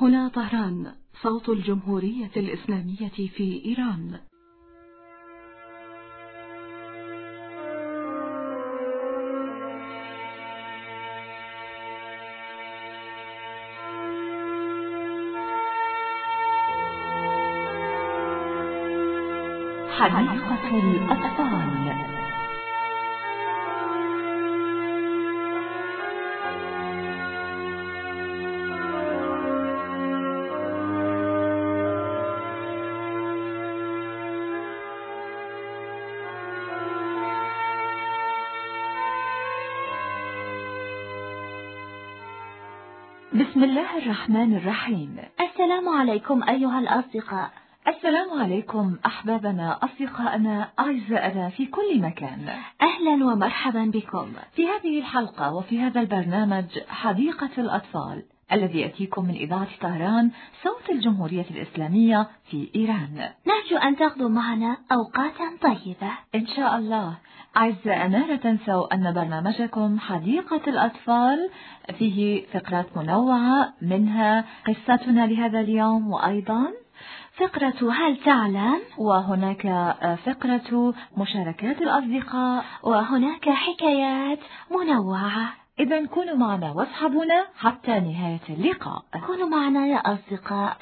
هنا طهران، صوت الجمهورية الإسلامية في إيران. حديقة الأطفال. بسم الله الرحمن الرحيم. السلام عليكم أيها الأصدقاء. السلام عليكم أحبابنا أصدقائنا أعزائنا في كل مكان. أهلا ومرحبا بكم في هذه الحلقة وفي هذا البرنامج حديقة الأطفال الذي يأتيكم من إذاعة طهران صوت الجمهورية الإسلامية في إيران. نرجو أن تقضوا معنا أوقاتا طيبة إن شاء الله. أعزائنا لا تنسوا أن برنامجكم حديقة الأطفال فيه فقرات منوعة، منها قصتنا لهذا اليوم، وأيضا فقرة هل تعلم، وهناك فقرة مشاركات الأصدقاء، وهناك حكايات منوعة. إذن كونوا معنا واصحبونا حتى نهاية اللقاء. كونوا معنا يا أصدقاء.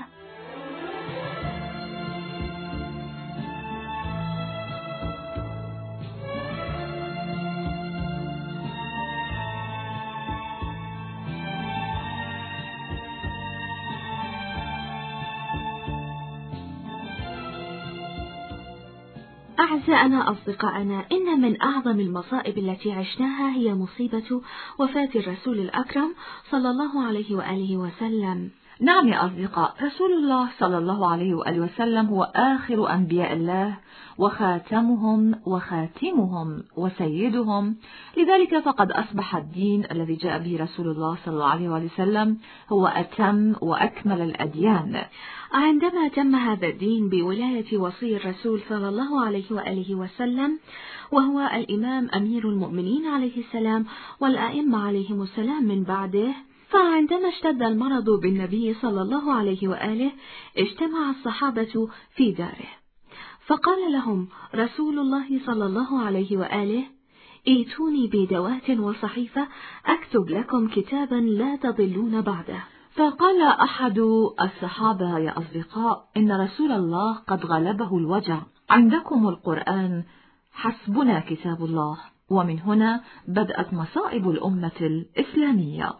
أعزائنا أصدقائنا، إن من أعظم المصائب التي عشناها هي مصيبة وفاة الرسول الأكرم صلى الله عليه وآله وسلم. نعم يا أصدقاء، رسول الله صلى الله عليه وآله وسلم هو آخر أنبياء الله وخاتمهم وخاتمهم وسيدهم، لذلك فقد أصبح الدين الذي جاء به رسول الله صلى الله عليه وآله وسلم هو أتم وأكمل الأديان. عندما تم هذا الدين بولاية وصي الرسول صلى الله عليه وآله وسلم، وهو الإمام أمير المؤمنين عليه السلام والأئمة عليهم السلام من بعده، فعندما اشتد المرض بالنبي صلى الله عليه وآله اجتمع الصحابة في داره، فقال لهم رسول الله صلى الله عليه وآله: ائتوني بدوات وصحيفة أكتب لكم كتابا لا تضلون بعده. فقال أحد الصحابة: يا أصدقاء، إن رسول الله قد غلبه الوجع، عندكم القرآن، حسبنا كتاب الله. ومن هنا بدأت مصائب الأمة الإسلامية.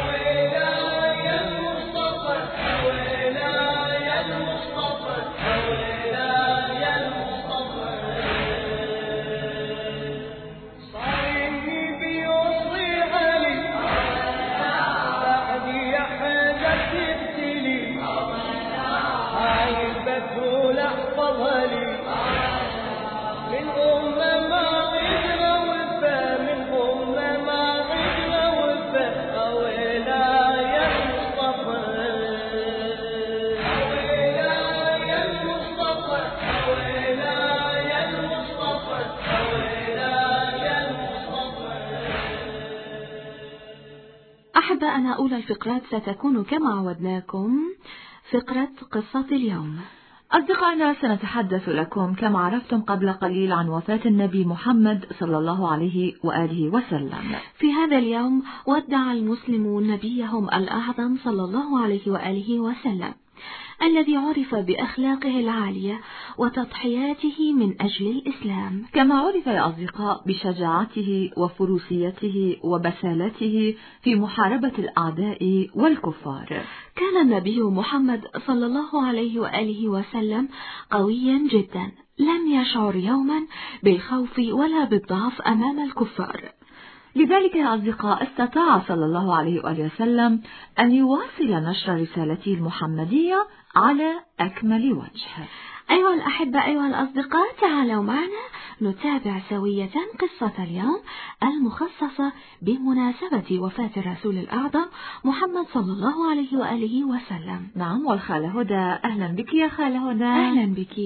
أحبائنا، أولى الفقرات ستكون كما عودناكم فقرة قصة اليوم. أصدقائنا، سنتحدث لكم كما عرفتم قبل قليل عن وفاة النبي محمد صلى الله عليه وآله وسلم. في هذا اليوم ودع المسلمون نبيهم الأعظم صلى الله عليه وآله وسلم، الذي عرف بأخلاقه العالية وتضحياته من أجل الإسلام، كما عرف يا أصدقاء بشجاعته وفروسيته وبسالته في محاربة الأعداء والكفار. كان النبي محمد صلى الله عليه وآله وسلم قويا جدا، لم يشعر يوما بالخوف ولا بالضعف أمام الكفار. لذلك يا أصدقاء استطاع صلى الله عليه وآله وسلم أن يواصل نشر رسالته المحمدية على أكمل وجه. أيها الأحبة، أيها الأصدقاء، تعالوا معنا نتابع سوية قصة اليوم المخصصة بمناسبة وفاة الرسول الأعظم محمد صلى الله عليه وآله وسلم. نعم، والخالة هدى، أهلا بك يا خالة هدى. أهلا بك.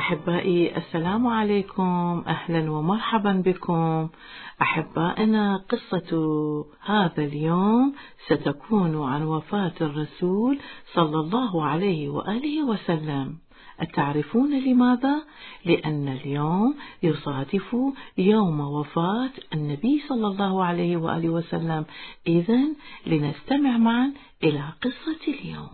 أحبائي السلام عليكم، أهلا ومرحبا بكم. أحبائنا، قصة هذا اليوم ستكون عن وفاة الرسول صلى الله عليه وآله وسلم. أتعرفون لماذا؟ لأن اليوم يصادف يوم وفاة النبي صلى الله عليه وآله وسلم. إذن لنستمع معا إلى قصة اليوم.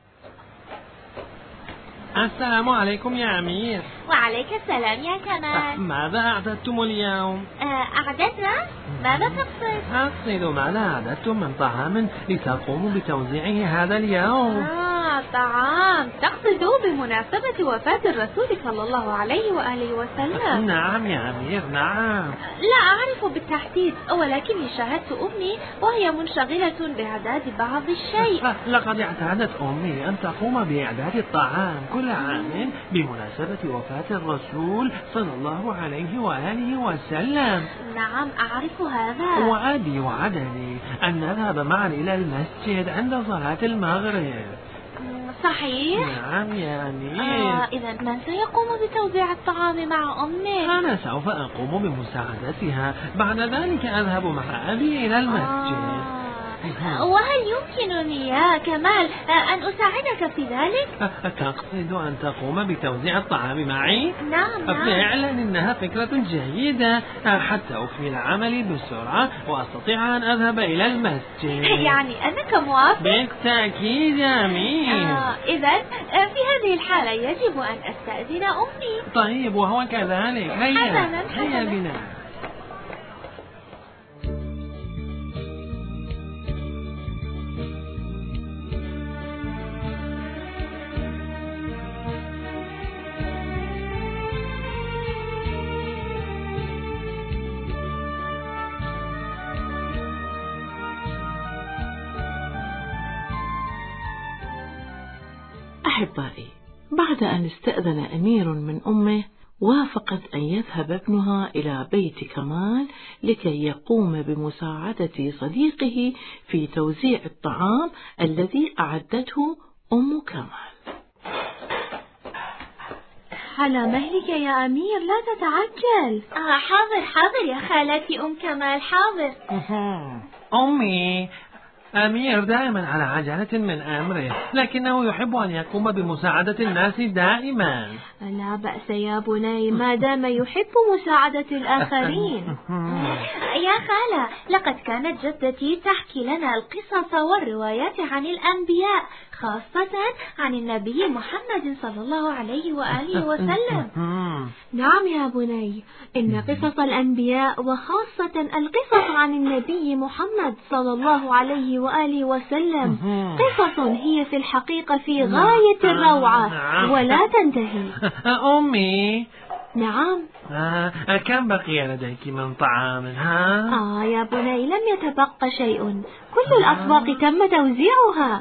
السلام عليكم يا أمير. وعليك السلام يا كمال. ماذا أعددتم اليوم؟ أعددنا؟ ماذا تقصد؟ أقصد ماذا أعددتم من طعام لتقوموا بتوزيعه هذا اليوم؟ طعام، تقصد بمناسبة وفاة الرسول صلى الله عليه وآله وسلم؟ نعم يا أمير، نعم. لا أعرف بالتحديد، ولكني شاهدت أمي وهي منشغلة بإعداد بعض الشيء. لقد اعتادت أمي أن تقوم بإعداد الطعام كل عام بمناسبة وفاة الرسول صلى الله عليه وآله وسلم. نعم أعرف هذا. وأبي وعدني أن نذهب معا إلى المسجد عند صلاة المغرب. صحيح؟ نعم يا أمير. إذا من سيقوم بتوزيع الطعام مع أمي؟ أنا سوف أقوم بمساعدتها، بعد ذلك أذهب مع أبي إلى المسجد. وهل يمكنني يا كمال أن أساعدك في ذلك؟ تقصد أن تقوم بتوزيع الطعام معي؟ نعم. فعلا إنها فكرة جيدة، حتى أكمل عملي بسرعة وأستطيع أن أذهب إلى المسجد. يعني أنك موافق؟ بالتأكيد يا أمين. إذا في هذه الحالة يجب أن أستأذن أمي. طيب وهو كذلك. هيا بنا. أحبائي، بعد أن استأذن أمير من أمه، وافقت أن يذهب ابنها إلى بيت كمال لكي يقوم بمساعدة صديقه في توزيع الطعام الذي أعدته أم كمال. على مهلك يا أمير، لا تتعجل. حاضر يا خالتي أم كمال، حاضر. أمي، أمير دائما على عجلة من أمره، لكنه يحب أن يقوم بمساعدة الناس دائما. لا بأس يا بني، ما دام يحب مساعدة الآخرين. يا خالة، لقد كانت جدتي تحكي لنا القصص والروايات عن الأنبياء، خاصة عن النبي محمد صلى الله عليه وآله وسلم. نعم يا بني، إن قصص الأنبياء وخاصة القصص عن النبي محمد صلى الله عليه وآله وسلم قصص هي في الحقيقة في غاية الروعة ولا تنتهي. أمي. نعم. كم بقي لديك من طعام؟ يا بني، لم يتبقى شيء، كل الأطباق تم توزيعها.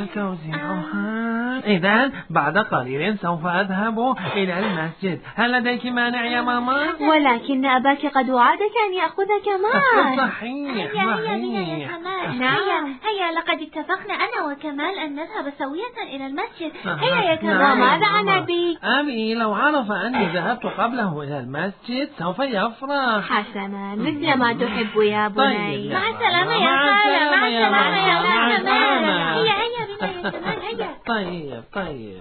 إذن بعد قليل سوف أذهب إلى المسجد. هل لديك مانع يا ماما؟ ولكن أباك قد وعدك أن يأخذك معه. صحيح. هيا بنا يا كمال. نعم. هيا لقد اتفقنا أنا وكمال أن نذهب سوية إلى المسجد. هيا يا كمال. وماذا عن أبي؟ أبي لو عرف أني ذهبت قبله إلى المسجد سوف يفرح. حسنا، مثل ما تحب يا بني. مع السلامة يا خالة. مع السلامة يا كمال. هيا بنا يا كمال، هيا. طيب.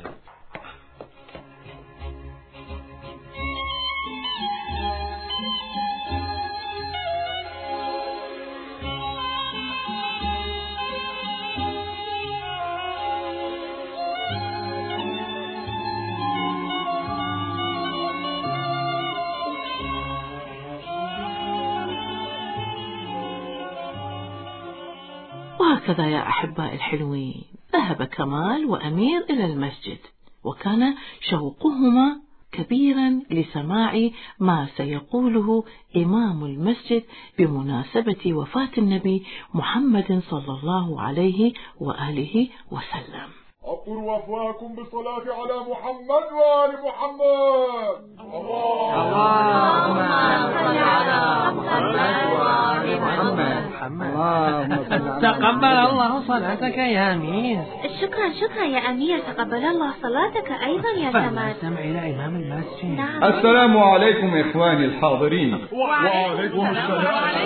وهكذا يا أحباء الحلوين، ذهب كمال وأمير إلى المسجد، وكان شوقهما كبيرا لسماع ما سيقوله إمام المسجد بمناسبة وفاة النبي محمد صلى الله عليه وآله وسلم. عطروا أفواهكم بالصلاة على محمد وآل محمد. اللهم صل على محمد وآل محمد. تقبل الله صلاتك يا أمير. شكرا يا أمير، تقبل الله صلاتك أيضا يا كمال. فلنستمع إلى إمام المسجد. نعم. السلام عليكم إخواني الحاضرين. وعليكم السلام.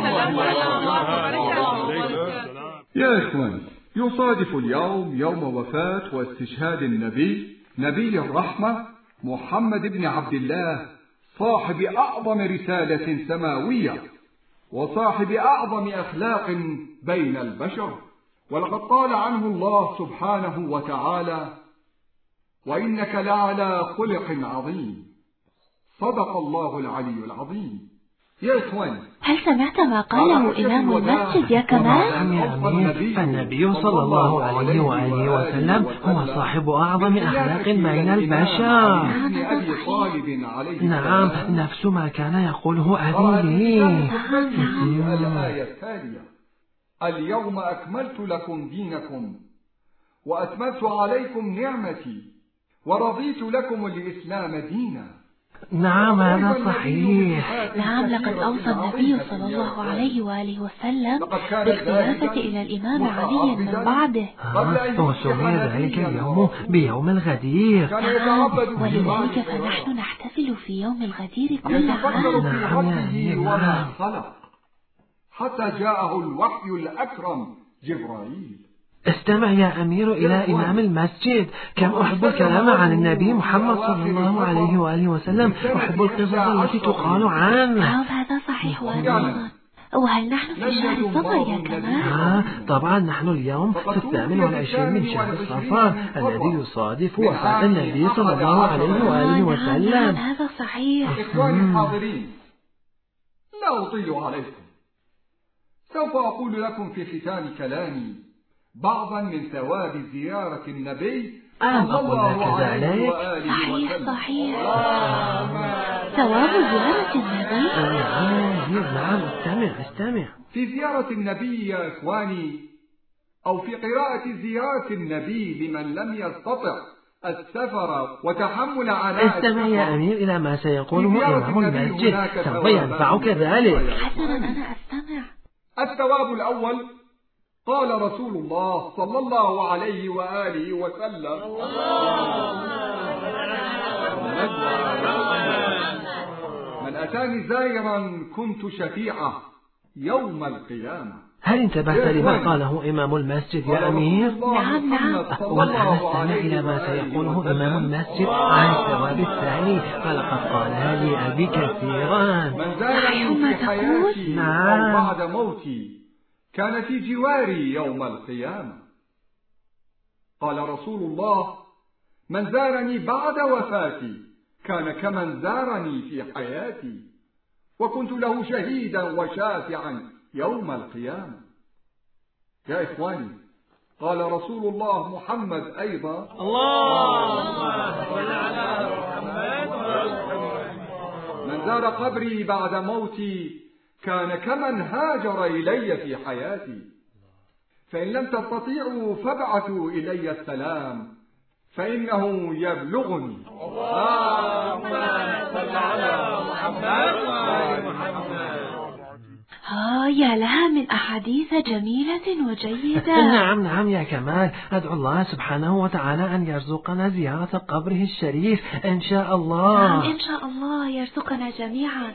يا إخواني، يصادف اليوم يوم وفاة واستشهاد نبي الرحمة محمد بن عبد الله، صاحب أعظم رسالة سماوية وصاحب أعظم أخلاق بين البشر. ولقد قال عنه الله سبحانه وتعالى: وإنك لعلى خلق عظيم. صدق الله العلي العظيم. يا إخواني، هل سمعت ما قاله إمام المسجد يا كمال؟ فالنبي صلى الله عليه وآله وسلم هو صاحب أعظم أخلاق بين البشر. نعم، نفس ما كان يقوله أبي. الآية التالية: اليوم أكملت لكم دينكم وأتممت عليكم نعمتي ورضيت لكم الإسلام دينا. نعم، هذا صحيح. نعم، لقد أوصى النبي صلى الله عليه وآله وسلم بالخلافة إلى الإمام علي من بعده. وسمي ذلك اليوم بيوم الغدير. نعم، ولذلك فنحن نحتفل في يوم الغدير كل عام. نعم، خلق حتى جاءه الوحي الأكرم جبرائيل. استمع يا أمير إلى إمام المسجد. كم أحب الكلام عن النبي محمد صلى الله عليه وآله وسلم، أحب القصص التي تقال عنه. نعم، هذا صحيح. وهل نحن في شهر صفر يا كمال؟ طبعا نحن اليوم في 28 من شهر صفر الذي يصادف وفاة النبي صلى الله عليه وآله وسلم. هذا صحيح. إخواني الحاضرين، لا أطيل عليكم، سوف أقول لكم في ختام كلامي بعضا من ثواب زيارة النبي صلى الله عليه وآله وسلم. صحيح. ثواب زيارة النبي. نعم، استمع. في زيارة النبي يا إخواني، أو في قراءة زيارة النبي لمن لم يستطع السفر وتحمل عناء. استمع يا أمير إلى ما سيقوله إمام المسجد، سوف ينفعك ذلك. حسنا، أنا أستمع. الثواب الأول: قال رسول الله صلى الله عليه وآله وسلم: من أتاني زائرا كنت شفيعه يوم القيامة. هل انتبهت لما قاله إمام المسجد يا أمير؟ نعم. والآن استمع إلى ما سيقوله إمام المسجد عن الثواب الثاني، فلقد قالها لي أبي كثيرا. من زارني في حياتي أو بعد موتي كان في جواري يوم القيامة. قال رسول الله: من زارني بعد وفاتي كان كمن زارني في حياتي، وكنت له شهيدا وشافعا يوم القيامة. يا إخواني، قال رسول الله محمد أيضا: من زار قبري بعد موتي كان كمن هاجر إلي في حياتي، فإن لم تستطيعوا فابعثوا إلي السلام فإنه يبلغني. اللهم صل على محمد. يا لها من أحاديث جميلة وجيدة. نعم يا كمال، أدعو الله سبحانه وتعالى أن يرزقنا زيارة قبره الشريف إن شاء الله. نعم، إن شاء الله يرزقنا جميعا.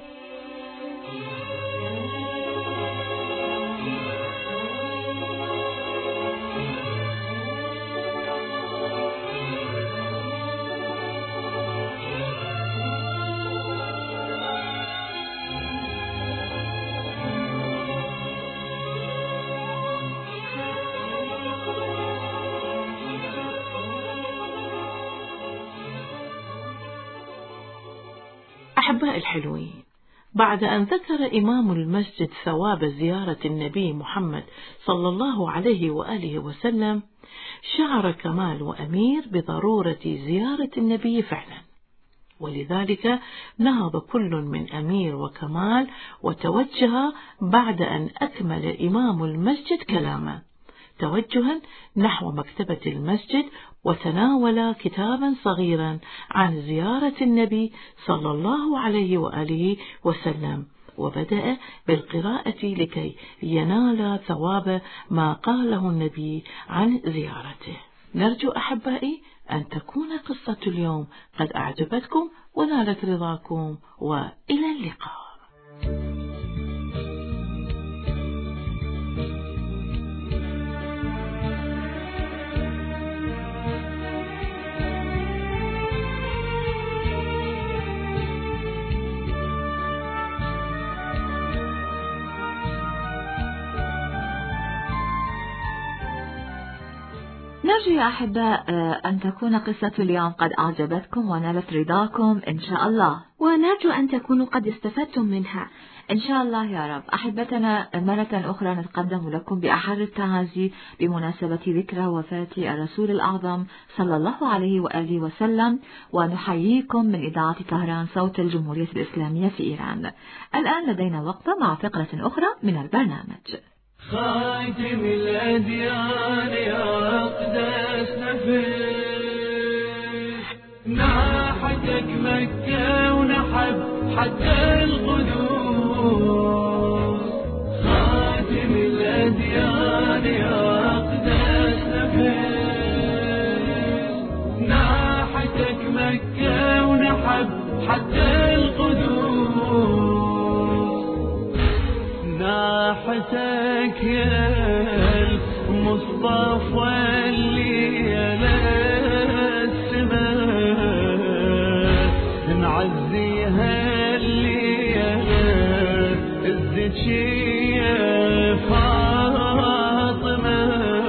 أحباء الحلوين، بعد أن ذكر إمام المسجد ثواب زيارة النبي محمد صلى الله عليه وآله وسلم، شعر كمال وأمير بضرورة زيارة النبي فعلا، ولذلك نهض كل من أمير وكمال وتوجه بعد أن أكمل إمام المسجد كلامه، توجها نحو مكتبة المسجد، وتناول كتابا صغيرا عن زيارة النبي صلى الله عليه وآله وسلم، وبدأ بالقراءة لكي ينال ثواب ما قاله النبي عن زيارته. نرجو أحبائي أن تكون قصة اليوم قد أعجبتكم ونالت رضاكم، وإلى اللقاء. نرجو يا أحباء أن تكون قصة اليوم قد أعجبتكم ونالت رضاكم إن شاء الله، ونرجو أن تكونوا قد استفدتم منها إن شاء الله يا رب. أحبتنا، مرة أخرى نتقدم لكم بأحر التعازي بمناسبة ذكرى وفاة الرسول الأعظم صلى الله عليه وآله وسلم، ونحييكم من إذاعة طهران صوت الجمهورية الإسلامية في إيران. الآن لدينا وقفة مع فقرة أخرى من البرنامج. خاتم الأديان يا أقدس نفس، ناحتك مكة ونحب حتى القدوس. خاتم الأديان يا أقدس نفس، ناحتك مكة ونحب حتى القدوس. ناحتك يا المصطفى اللي على السماء، نعزيها اللي على الزكية فاطمة.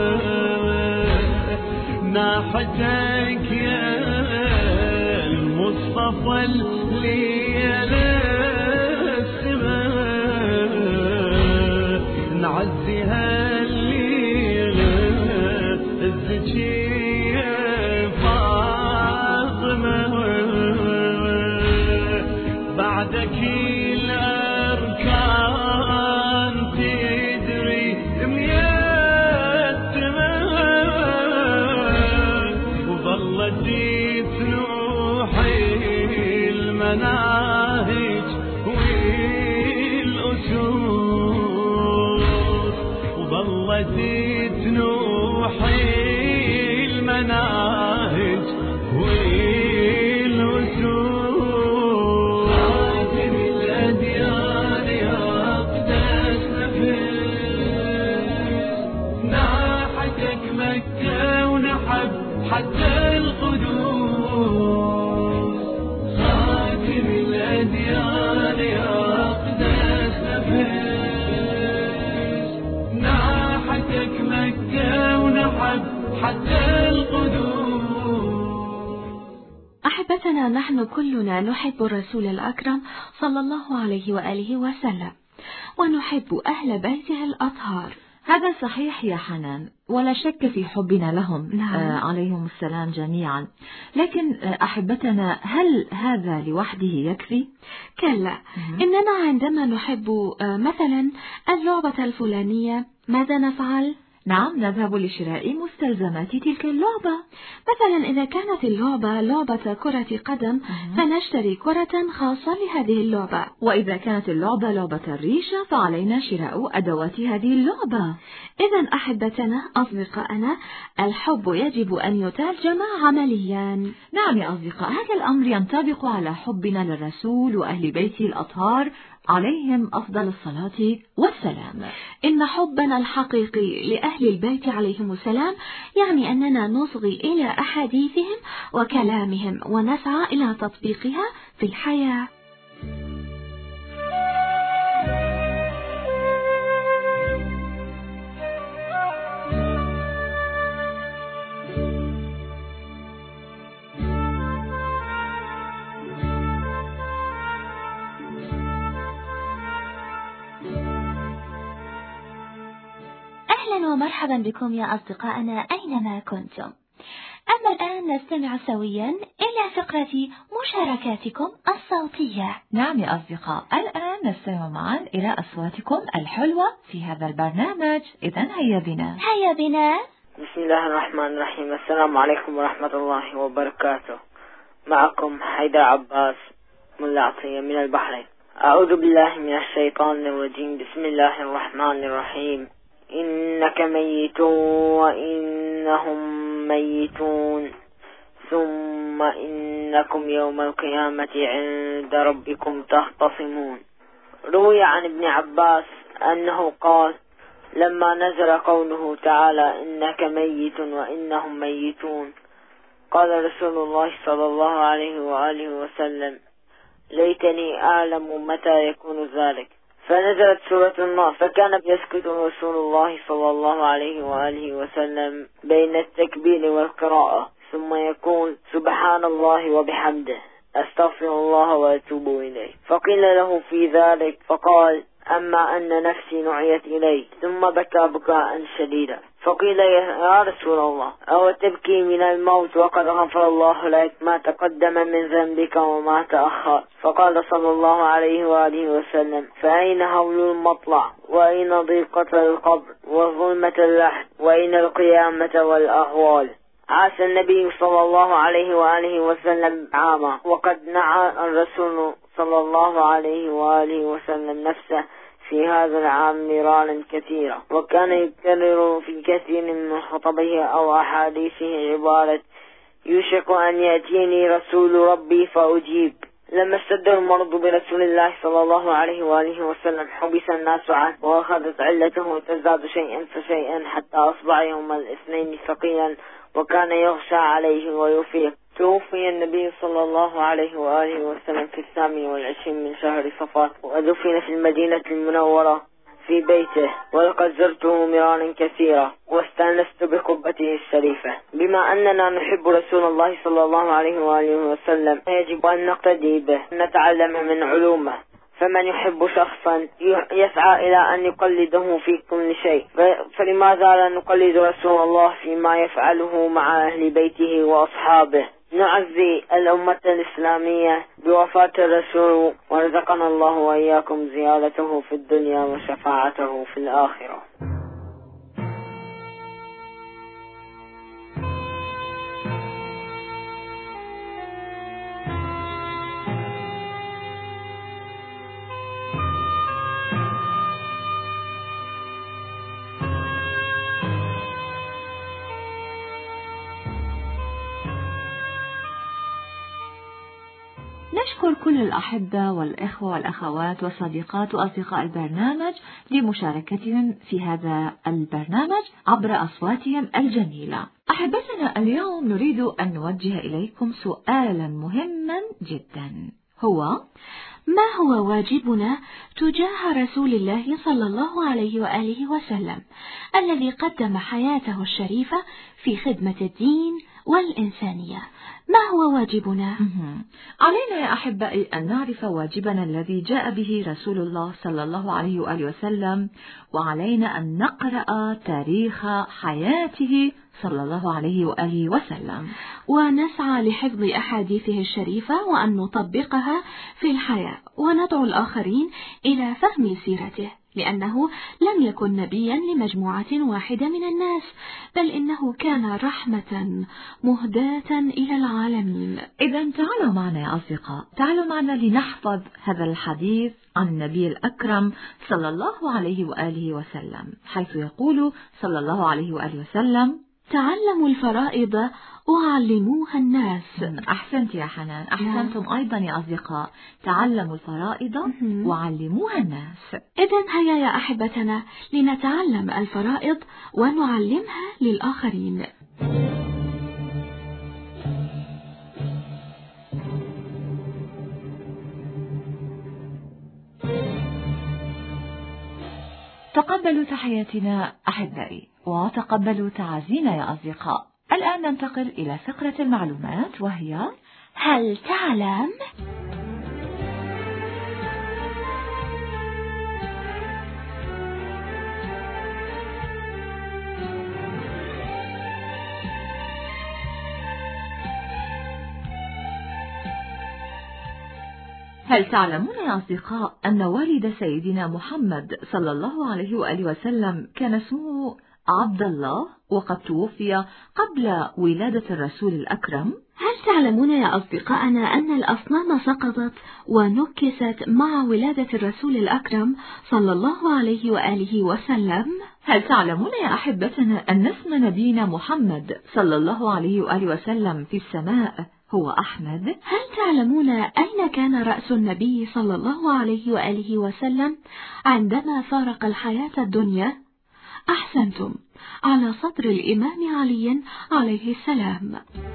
ناحتك يا المصطفى اللي على نعزيها الليلة الزكية فاطمة. بعدك الأركان تدري ميتمة، وظلت تنوحي المناهج والأسود، ظلت تنوحي المناهج والوسود. خاتم الأديان يا أقدس نفس، ناحتك مكة ونحب حتى القدوس. خاتم الأديان يا أقدس نفس، ناحتك مكة ونحب حتى القدوس. أحبتنا، نحن كلنا نحب الرسول الأكرم صلى الله عليه وآله وسلم، ونحب أهل بيته الأطهار. هذا صحيح يا حنان، ولا شك في حبنا لهم. نعم. عليهم السلام جميعا. لكن أحبتنا، هل هذا لوحده يكفي؟ كلا، إننا عندما نحب مثلا اللعبة الفلانية ماذا نفعل؟ نعم، نذهب لشراء مستلزمات تلك اللعبة. مثلا إذا كانت اللعبة لعبة كرة قدم فنشتري كرة خاصة لهذه اللعبة، وإذا كانت اللعبة لعبة الريشة فعلينا شراء أدوات هذه اللعبة. إذا أحبتنا أصدقائنا، الحب يجب أن يترجم عمليا. نعم يا أصدقاء، هذا الأمر ينطبق على حبنا للرسول وأهل بيته الأطهار عليهم أفضل الصلاة والسلام. إن حبنا الحقيقي لأهل البيت عليهم السلام يعني أننا نصغي إلى أحاديثهم وكلامهم ونسعى إلى تطبيقها في الحياة. أهلا ومرحبا بكم يا أصدقائنا أينما كنتم. أما الآن نستمع سويا إلى فقرة مشاركاتكم الصوتية. نعم يا أصدقاء، الآن نستمع معا إلى أصواتكم الحلوة في هذا البرنامج. إذن هيا بنا. بسم الله الرحمن الرحيم. السلام عليكم ورحمة الله وبركاته. معكم حيدر عباس ملا عطية من البحرين. أعوذ بالله من الشيطان الرجيم. بسم الله الرحمن الرحيم. إنك ميت وإنهم ميتون ثم إنكم يوم القيامة عند ربكم تختصمون. روي عن ابن عباس أنه قال: لما نزل قوله تعالى إنك ميت وإنهم ميتون، قال رسول الله صلى الله عليه وآله وسلم: ليتني أعلم متى يكون ذلك. فنزلت سورة النار، فكان يسكت رسول الله صلى الله عليه وآله وسلم بين التكبير والقراءة، ثم يقول: سبحان الله وبحمده، أستغفر الله وأتوب إليه. فقيل له في ذلك فقال: أما أن نفسي نعيت إليه، ثم بكى بكاء شديدا. فقيل: يا رسول الله، أو تبكي من الموت وقد غفر الله لك ما تقدم من ذنبك وما تأخر؟ فقال صلى الله عليه وآله وسلم: فأين هول المطلع، وأين ضيقة القبر وظلمة اللحد، وأين القيامة والأهوال؟ عاش النبي صلى الله عليه وآله وسلم عاما، وقد نعى الرسول صلى الله عليه وآله وسلم نفسه في هذا العام مرارا كثيرا، وكان يكرر في كثير من خطبه أو أحاديثه عبارة: يوشك أن يأتيني رسول ربي فأجيب. لما اشتد المرض برسول الله صلى الله عليه وآله وسلم حبس الناس عنه، وأخذت علته تزداد شيئا فشيئا حتى أصبح يوم الاثنين ثقيلا، وكان يغشى عليه ويفيق. توفي النبي صلى الله عليه وآله وسلم في 28 من شهر صفر، ودفن في المدينة المنورة في بيته، ولقد زرته مرارا كثيرا واستأنست بقبته الشريفة. بما أننا نحب رسول الله صلى الله عليه وآله وسلم، يجب أن نقتدي به، نتعلم من علومه. فمن يحب شخصا يسعى إلى أن يقلده في كل شيء، فلماذا لا نقلد رسول الله فيما يفعله مع أهل بيته وأصحابه؟ نعزي الأمة الإسلامية بوفاة الرسول، ورزقنا الله وإياكم زيارته في الدنيا وشفاعته في الآخرة. نشكر كل الأحبة والإخوة والأخوات والصديقات وأصدقاء البرنامج لمشاركتهم في هذا البرنامج عبر أصواتهم الجميلة. أحبتنا، اليوم نريد أن نوجه إليكم سؤالا مهما جدا، هو: ما هو واجبنا تجاه رسول الله صلى الله عليه وآله وسلم الذي قدم حياته الشريفة في خدمة الدين والإنسانية؟ ما هو واجبنا؟ علينا يا أحبائي أن نعرف واجبنا الذي جاء به رسول الله صلى الله عليه وآله وسلم، وعلينا أن نقرأ تاريخ حياته صلى الله عليه وآله وسلم، ونسعى لحفظ أحاديثه الشريفة وأن نطبقها في الحياة، وندعو الآخرين إلى فهم سيرته، لأنه لم يكن نبيا لمجموعة واحدة من الناس، بل إنه كان رحمة مهداة إلى العالمين. إذن تعالوا معنا يا أصدقاء، تعالوا معنا لنحفظ هذا الحديث عن النبي الأكرم صلى الله عليه وآله وسلم، حيث يقول صلى الله عليه وآله وسلم: تعلموا الفرائض وعلموها الناس. أحسنت يا حنان، أحسنتم أيضا يا أصدقاء، تعلموا الفرائض وعلموها الناس. إذن هيا يا أحبتنا لنتعلم الفرائض ونعلمها للآخرين. تقبلوا تحياتنا أحبائي، وتقبلوا تعازينا يا أصدقاء. الآن ننتقل إلى فقرة المعلومات، وهي: هل تعلم؟ هل تعلمون يا أصدقاء أن والد سيدنا محمد صلى الله عليه وآله وسلم كان اسمه عبد الله، وقد توفي قبل ولادة الرسول الأكرم؟ هل تعلمون يا أصدقائنا أن الأصنام سقطت ونكست مع ولادة الرسول الأكرم صلى الله عليه وآله وسلم؟ هل تعلمون يا أحبتنا أن اسم نبينا محمد صلى الله عليه وآله وسلم في السماء هو أحمد؟ هل تعلمون أين كان رأس النبي صلى الله عليه وآله وسلم عندما فارق الحياة الدنيا؟ أحسنتم، على صدر الإمام علي عليه السلام.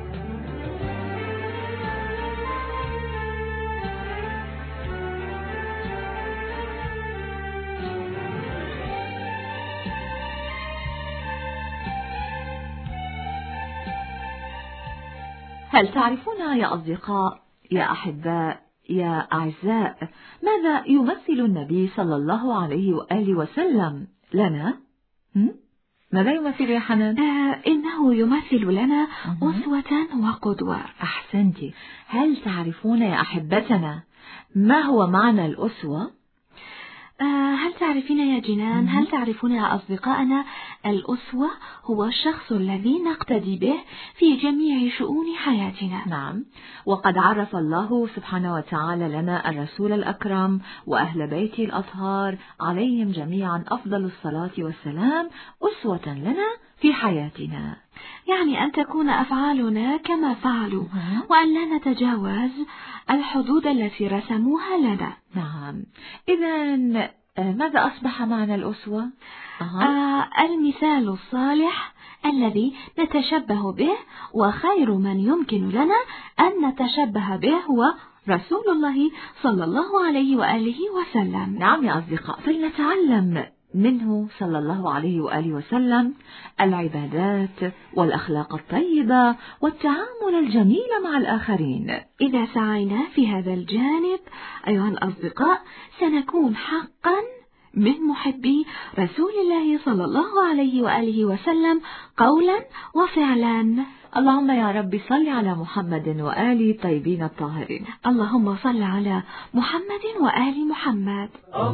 هل تعرفون يا أصدقاء، يا أحباء، يا أعزاء، ماذا يمثل النبي صلى الله عليه وآله وسلم لنا؟ ماذا يمثل يا حنان؟ إنه يمثل لنا أسوة وقدوة. أحسنتي. هل تعرفون يا أحبتنا ما هو معنى الأسوة؟ هل تعرفين يا جنان؟ هل تعرفون يا أصدقائنا الأسوة هو الشخص الذي نقتدي به في جميع شؤون حياتنا. نعم، وقد عرف الله سبحانه وتعالى لنا الرسول الأكرم وأهل بيته الأطهار عليهم جميعا أفضل الصلاة والسلام أسوة لنا في حياتنا، يعني أن تكون أفعالنا كما فعلوا وأن لا نتجاوز الحدود التي رسموها لنا. نعم، إذن ماذا أصبح معنى الأسوة؟ المثال الصالح الذي نتشبه به، وخير من يمكن لنا أن نتشبه به هو رسول الله صلى الله عليه وآله وسلم. نعم يا أصدقاء، فلنتعلم منه صلى الله عليه وآله وسلم العبادات والأخلاق الطيبة والتعامل الجميل مع الآخرين. إذا سعينا في هذا الجانب أيها الأصدقاء سنكون حقا من محبي رسول الله صلى الله عليه وآله وسلم قولا وفعلا. اللهم يا رب صل على محمد وآل طيبين الطاهرين. اللهم صل على محمد وآل محمد.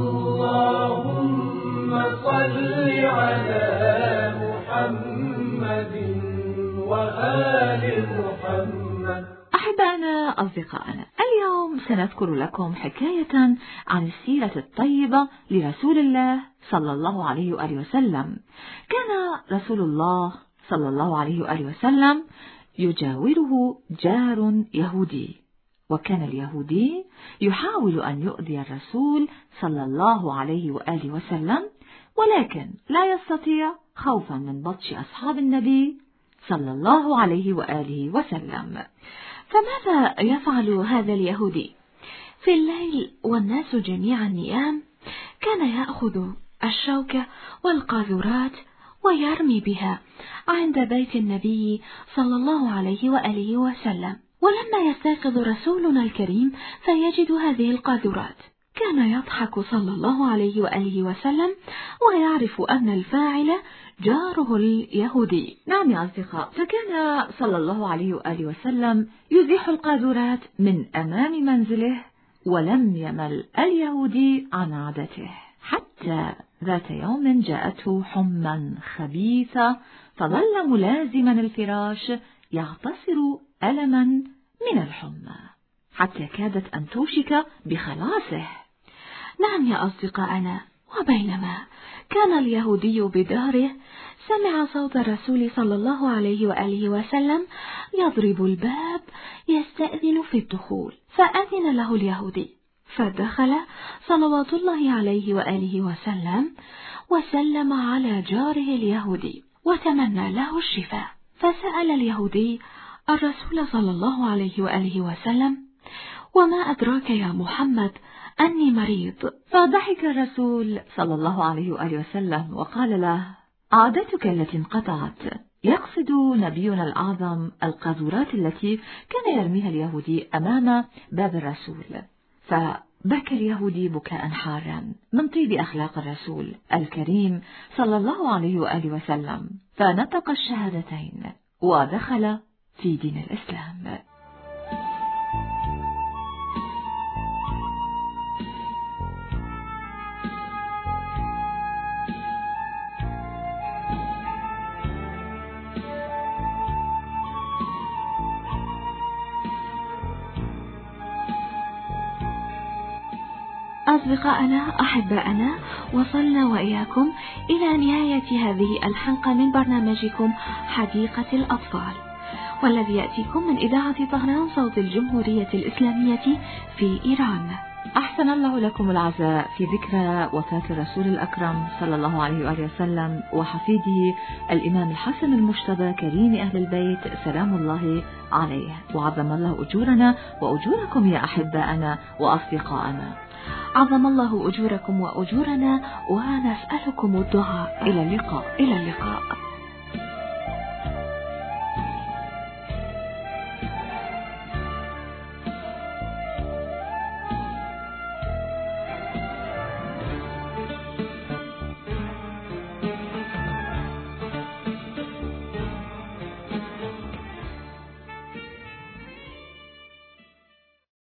اللهم صل على محمد وآل محمد. أحبائنا أصدقائنا، اليوم سنذكر لكم حكاية عن السيرة الطيبة لرسول الله صلى الله عليه وآله وسلم. كان رسول الله صلى الله عليه وآله وسلم يجاوره جار يهودي، وكان اليهودي يحاول أن يؤذي الرسول صلى الله عليه وآله وسلم، ولكن لا يستطيع خوفا من بطش أصحاب النبي صلى الله عليه وآله وسلم. فماذا يفعل هذا اليهودي؟ في الليل والناس جميعا نيام كان يأخذ الشوكة والقاذورات ويرمي بها عند بيت النبي صلى الله عليه وآله وسلم. ولما يستيقظ رسولنا الكريم فيجد هذه القاذورات كان يضحك صلى الله عليه وآله وسلم ويعرف أن الفاعل جاره اليهودي. نعم يا أصدقاء، فكان صلى الله عليه وآله وسلم يزيح القاذورات من أمام منزله، ولم يمل اليهودي عن عادته، حتى ذات يوم جاءته حمى خبيثة، فظل ملازما الفراش يعتصر ألما من الحمى حتى كادت أن توشك بخلاصه. نعم يا أصدقائنا، وبينما كان اليهودي بداره سمع صوت الرسول صلى الله عليه وآله وسلم يضرب الباب يستأذن في الدخول، فأذن له اليهودي، فدخل صلوات الله عليه وآله وسلم وسلم على جاره اليهودي وتمنى له الشفاء. فسأل اليهودي الرسول صلى الله عليه وآله وسلم: وما أدراك يا محمد أني مريض؟ فضحك الرسول صلى الله عليه وآله وسلم وقال له: عادتك التي انقطعت. يقصد نبينا الأعظم القاذورات التي كان يرميها اليهودي أمام باب الرسول. فبكى اليهودي بكاء حارا من طيب أخلاق الرسول الكريم صلى الله عليه وآله وسلم، فنطق الشهادتين ودخل في دين الإسلام. أصدقائنا أحبائنا، وصلنا وإياكم إلى نهاية هذه الحلقة من برنامجكم حديقة الأطفال، والذي يأتيكم من إذاعة طهران صوت الجمهورية الإسلامية في إيران. أحسن الله لكم العزاء في ذكرى وفاة الرسول الأكرم صلى الله عليه وآله وسلم وحفيده الإمام الحسن المجتبى كريم أهل البيت سلام الله عليه، وعظم الله أجورنا وأجوركم يا أحبائنا وأصدقائنا. عظم الله أجوركم وأجورنا، ونسألكم الدعاء. إلى اللقاء.